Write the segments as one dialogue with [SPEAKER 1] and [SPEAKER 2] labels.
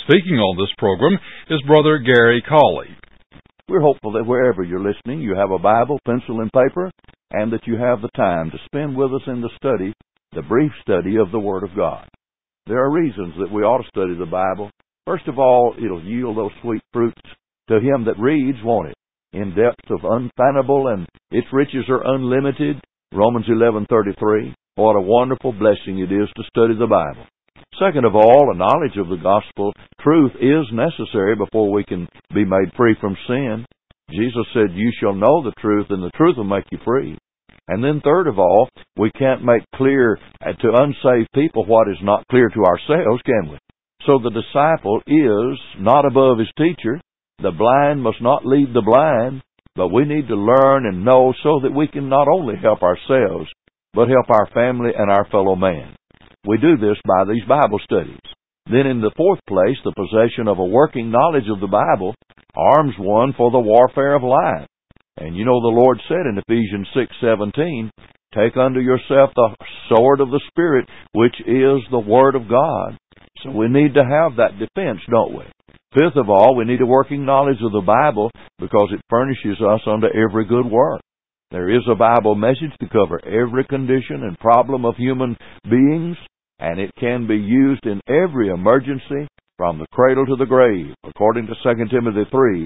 [SPEAKER 1] Speaking on this program is Brother Gary Cawley.
[SPEAKER 2] We're hopeful that wherever you're listening, you have a Bible, pencil, and paper, and that you have the time to spend with us in the brief study of the Word of God. There are reasons that we ought to study the Bible. First of all, it'll yield those sweet fruits to him that reads, won't it? In depths of unfathomable, and its riches are unlimited. Romans 11:33. What a wonderful blessing it is to study the Bible. Second of all, a knowledge of the gospel truth is necessary before we can be made free from sin. Jesus said, "You shall know the truth, and the truth will make you free." And then third of all, we can't make clear to unsaved people what is not clear to ourselves, can we? So the disciple is not above his teacher. The blind must not lead the blind, but we need to learn and know so that we can not only help ourselves, but help our family and our fellow man. We do this by these Bible studies. Then in the fourth place, the possession of a working knowledge of the Bible arms one for the warfare of life. And you know the Lord said in Ephesians 6:17, "Take unto yourself the sword of the Spirit, which is the Word of God." So we need to have that defense, don't we? Fifth of all, we need a working knowledge of the Bible because it furnishes us unto every good work. There is a Bible message to cover every condition and problem of human beings, and it can be used in every emergency from the cradle to the grave, according to 2 Timothy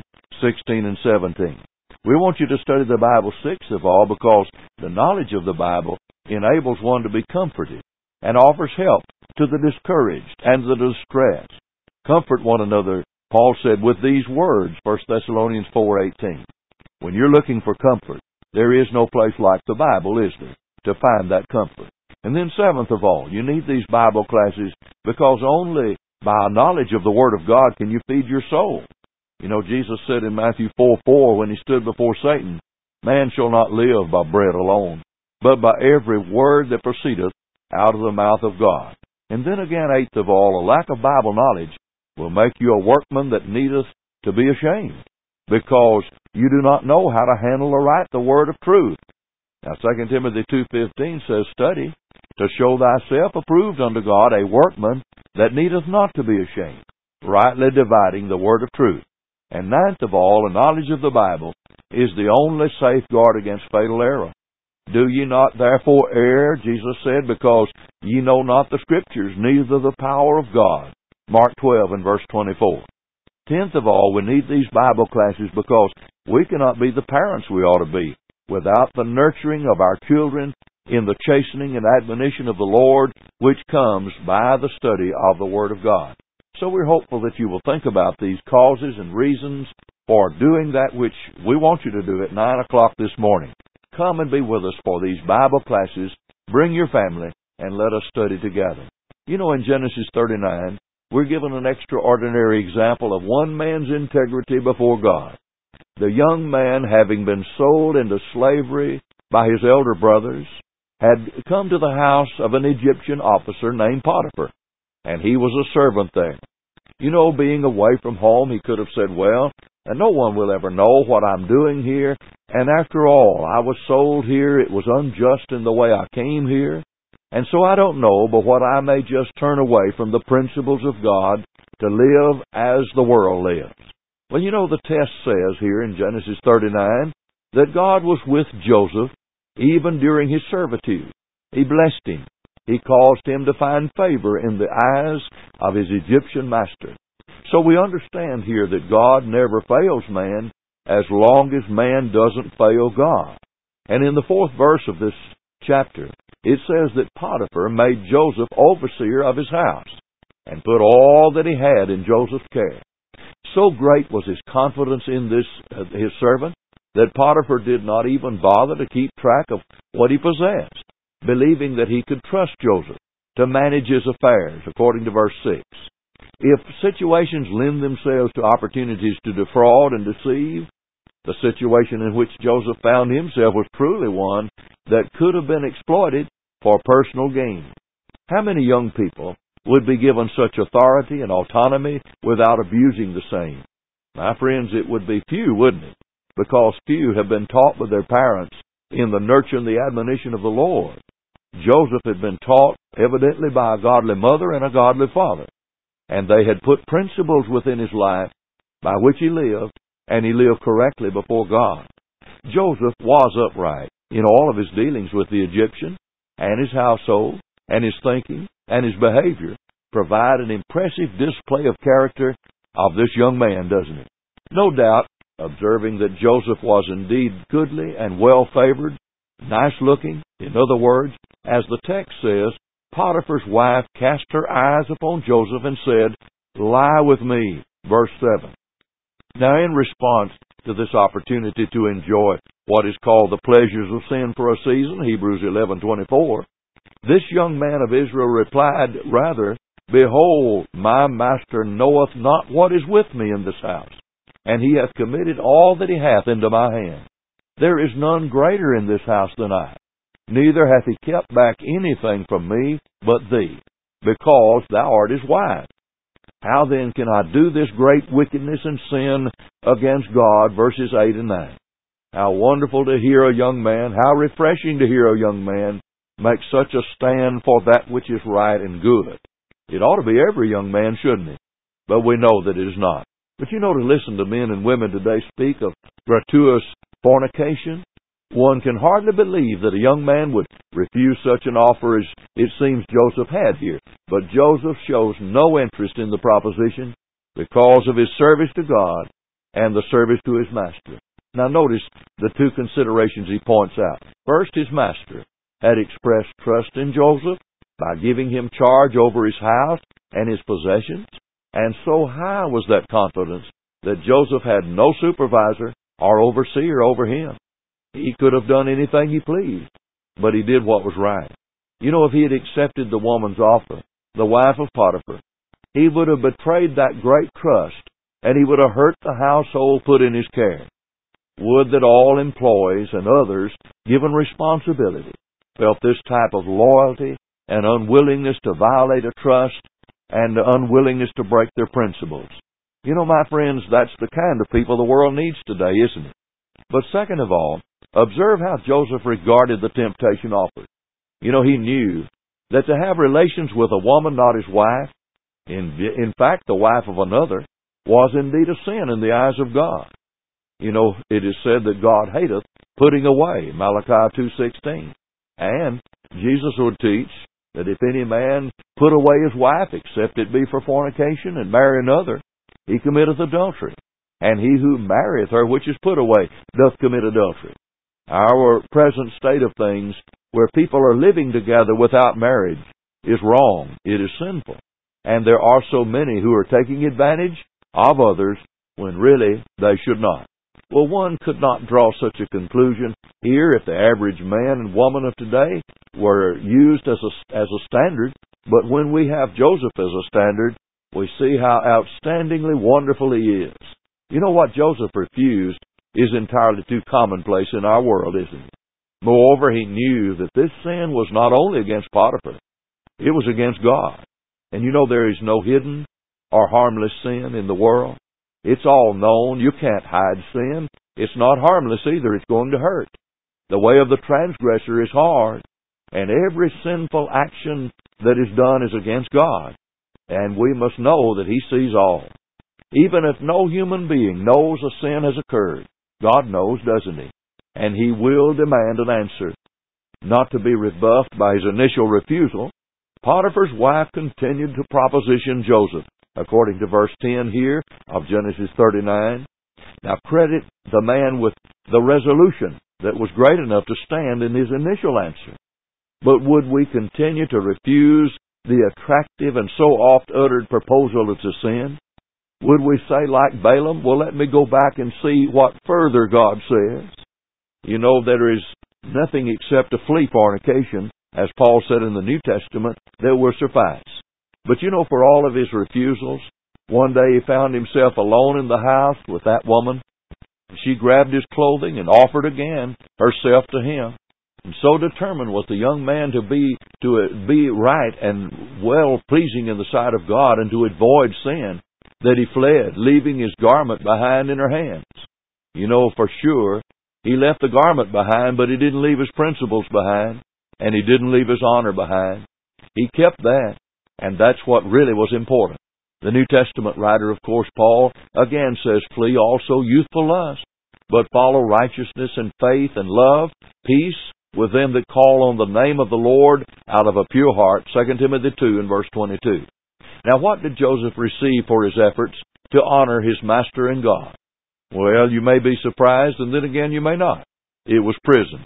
[SPEAKER 2] 3:16 and 17. We want you to study the Bible, sixth of all, because the knowledge of the Bible enables one to be comforted and offers help to the discouraged and the distressed. Comfort one another, Paul said, with these words, 1 Thessalonians 4:18. When you're looking for comfort, there is no place like the Bible, is there, to find that comfort. And then seventh of all, you need these Bible classes because only by a knowledge of the Word of God can you feed your soul. You know, Jesus said in Matthew 4:4 when he stood before Satan, "Man shall not live by bread alone, but by every word that proceedeth out of the mouth of God." And then again, eighth of all, a lack of Bible knowledge will make you a workman that needeth to be ashamed, because you do not know how to handle aright the word of truth. Now 2 Timothy 2:15 says, "Study to show thyself approved unto God, a workman that needeth not to be ashamed, rightly dividing the word of truth." And ninth of all, a knowledge of the Bible is the only safeguard against fatal error. "Do ye not therefore err," Jesus said, "because ye know not the Scriptures, neither the power of God." Mark 12 and verse 24. Tenth of all, we need these Bible classes because we cannot be the parents we ought to be without the nurturing of our children in the chastening and admonition of the Lord, which comes by the study of the Word of God. So we're hopeful that you will think about these causes and reasons for doing that which we want you to do at 9 o'clock this morning. Come and be with us for these Bible classes. Bring your family and let us study together. You know, in Genesis 39, we're given an extraordinary example of one man's integrity before God. The young man, having been sold into slavery by his elder brothers, had come to the house of an Egyptian officer named Potiphar, and he was a servant there. You know, being away from home, he could have said, "Well, and no one will ever know what I'm doing here, and after all, I was sold here, it was unjust in the way I came here, and so I don't know but what I may just turn away from the principles of God to live as the world lives." Well, you know, the text says here in Genesis 39 that God was with Joseph even during his servitude. He blessed him. He caused him to find favor in the eyes of his Egyptian master. So we understand here that God never fails man as long as man doesn't fail God. And in the fourth verse of this chapter, it says that Potiphar made Joseph overseer of his house and put all that he had in Joseph's care. So great was his confidence in this his servant that Potiphar did not even bother to keep track of what he possessed, believing that he could trust Joseph to manage his affairs, according to verse 6. If situations lend themselves to opportunities to defraud and deceive, the situation in which Joseph found himself was truly one that could have been exploited for personal gain. How many young people would be given such authority and autonomy without abusing the same? My friends, it would be few, wouldn't it? Because few have been taught with their parents in the nurture and the admonition of the Lord. Joseph had been taught evidently by a godly mother and a godly father. and they had put principles within his life by which he lived, and he lived correctly before God. Joseph was upright in all of his dealings with the Egyptian, and his household, and his thinking, and his behavior provide an impressive display of character of this young man, doesn't it? No doubt, observing that Joseph was indeed goodly and well-favored, nice-looking, in other words, as the text says, Potiphar's wife cast her eyes upon Joseph and said, "Lie with me." Verse 7. Now, in response to this opportunity to enjoy what is called the pleasures of sin for a season, Hebrews 11:24, this young man of Israel replied, rather, "Behold, my master knoweth not what is with me in this house, and he hath committed all that he hath into my hand. There is none greater in this house than I. Neither hath he kept back anything from me but thee, because thou art his wife. How then can I do this great wickedness and sin against God?" Verses 8 and 9. How wonderful to hear a young man, how refreshing to hear a young man make such a stand for that which is right and good. It ought to be every young man, shouldn't it? But we know that it is not. But you know, to listen to men and women today speak of gratuitous fornication, one can hardly believe that a young man would refuse such an offer as it seems Joseph had here. But Joseph shows no interest in the proposition because of his service to God and the service to his master. Now notice the two considerations he points out. First, his master had expressed trust in Joseph by giving him charge over his house and his possessions. And so high was that confidence that Joseph had no supervisor or overseer over him. He could have done anything he pleased, but he did what was right. You know, if he had accepted the woman's offer, the wife of Potiphar, he would have betrayed that great trust, and he would have hurt the household put in his care. Would that all employees and others given responsibility felt this type of loyalty and unwillingness to violate a trust and unwillingness to break their principles. You know, my friends, that's the kind of people the world needs today, isn't it? But second of all, observe how Joseph regarded the temptation offered. You know, he knew that to have relations with a woman not his wife, in fact the wife of another, was indeed a sin in the eyes of God. You know, it is said that God hateth putting away, Malachi 2:16. And Jesus would teach that if any man put away his wife, except it be for fornication, and marry another, he committeth adultery. And he who marrieth her which is put away doth commit adultery. Our present state of things, where people are living together without marriage, is wrong. It is sinful. And there are so many who are taking advantage of others when really they should not. Well, one could not draw such a conclusion here if the average man and woman of today were used as a standard. But when we have Joseph as a standard, we see how outstandingly wonderful he is. You know, what Joseph refused is entirely too commonplace in our world, isn't it? Moreover, he knew that this sin was not only against Potiphar, it was against God. And you know, there is no hidden or harmless sin in the world. It's all known. You can't hide sin. It's not harmless either. It's going to hurt. The way of the transgressor is hard, and every sinful action that is done is against God. And we must know that he sees all. Even if no human being knows a sin has occurred, God knows, doesn't he? And he will demand an answer. Not to be rebuffed by his initial refusal, Potiphar's wife continued to proposition Joseph, according to verse 10 here of Genesis 39. Now credit the man with the resolution that was great enough to stand in his initial answer. But would we continue to refuse the attractive and so oft-uttered proposal to sin? Would we say like Balaam, well, let me go back and see what further God says? You know, there is nothing except to flee fornication, as Paul said in the New Testament, that will suffice. But you know, for all of his refusals, one day he found himself alone in the house with that woman. She grabbed his clothing and offered again herself to him. And so determined was the young man to be right and well-pleasing in the sight of God and to avoid sin, that he fled, leaving his garment behind in her hands. You know, for sure, he left the garment behind, but he didn't leave his principles behind, and he didn't leave his honor behind. He kept that, and that's what really was important. The New Testament writer, of course, Paul, again says, flee also youthful lust, but follow righteousness and faith and love, peace with them that call on the name of the Lord out of a pure heart. 2 Timothy 2 and verse 22. Now what did Joseph receive for his efforts to honor his master and God? Well, you may be surprised, and then again you may not. It was prison.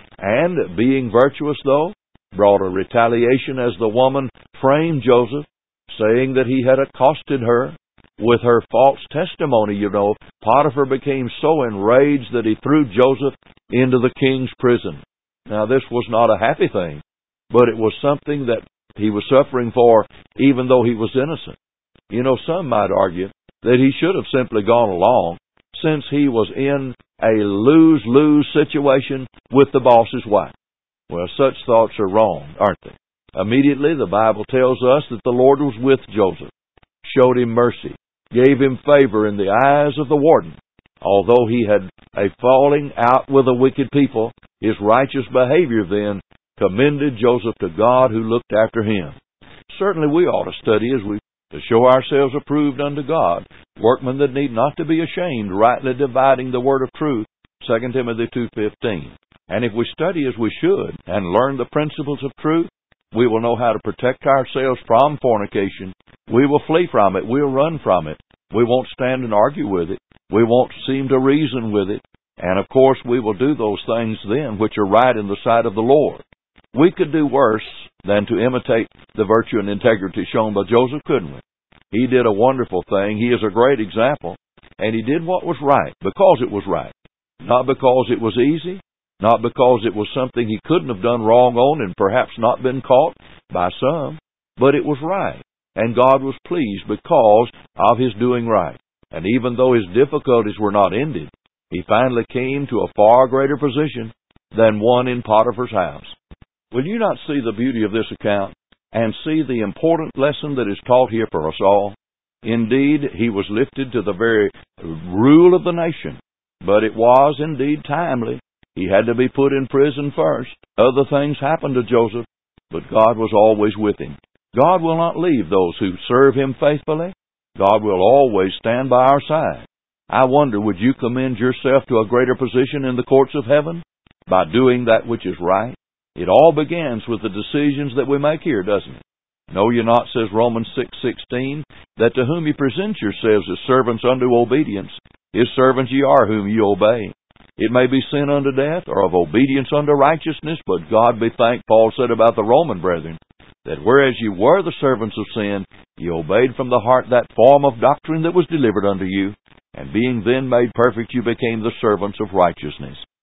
[SPEAKER 2] And being virtuous, though, brought a retaliation as the woman framed Joseph, saying that he had accosted her with her false testimony. You know, Potiphar became so enraged that he threw Joseph into the king's prison. Now, this was not a happy thing, but it was something that he was suffering for, even though he was innocent. You know, some might argue that he should have simply gone along, since he was in a lose-lose situation with the boss's wife. Well, such thoughts are wrong, aren't they? Immediately, the Bible tells us that the Lord was with Joseph, showed him mercy, gave him favor in the eyes of the warden. Although he had a falling out with the wicked people, his righteous behavior then commended Joseph to God who looked after him. Certainly we ought to study to show ourselves approved unto God, workmen that need not to be ashamed, rightly dividing the word of truth, 2 Timothy 2:15. And if we study as we should and learn the principles of truth, we will know how to protect ourselves from fornication. We will flee from it. We'll run from it. We won't stand and argue with it. We won't seem to reason with it. And of course, we will do those things then which are right in the sight of the Lord. We could do worse than to imitate the virtue and integrity shown by Joseph, couldn't we? He did a wonderful thing. He is a great example. And he did what was right, because it was right. Not because it was easy, not because it was something he couldn't have done wrong on and perhaps not been caught by some, but it was right. And God was pleased because of his doing right. And even though his difficulties were not ended, he finally came to a far greater position than one in Potiphar's house. Will you not see the beauty of this account and see the important lesson that is taught here for us all? Indeed, he was lifted to the very rule of the nation, but it was indeed timely. He had to be put in prison first. Other things happened to Joseph, but God was always with him. God will not leave those who serve him faithfully. God will always stand by our side. I wonder, would you commend yourself to a greater position in the courts of heaven by doing that which is right? It all begins with the decisions that we make here, doesn't it? Know ye not, says Romans 6:16, that to whom ye present yourselves as servants unto obedience, his servants ye are whom ye obey. It may be sin unto death, or of obedience unto righteousness, but God be thanked, Paul said about the Roman brethren, that whereas ye were the servants of sin, ye obeyed from the heart that form of doctrine that was delivered unto you, and being then made perfect, you became the servants of righteousness.